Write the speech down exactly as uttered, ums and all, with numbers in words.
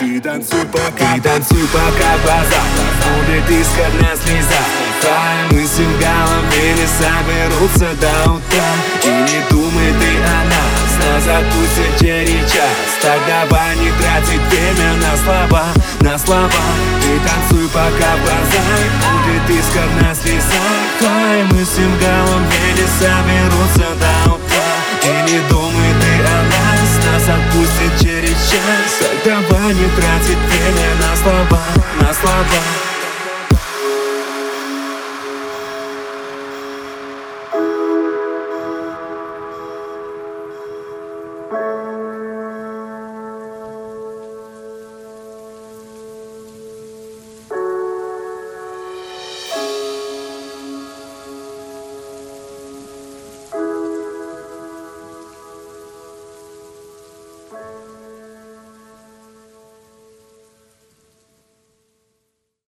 Ты танцуй пока, ты танцуй пока глаза будет искорная слеза. Твои мысли в голове не соберутся до утра. И не думай ты о нас, нас отпустят через час. Так давай не тратить время на слова, на слова. Ты танцуй пока в глазах будет искорная слеза. Твои мысли в голове не соберутся до утра. И не думай ты о нас, нас отпустят через час. Так давай не тратить время на слова, на слова.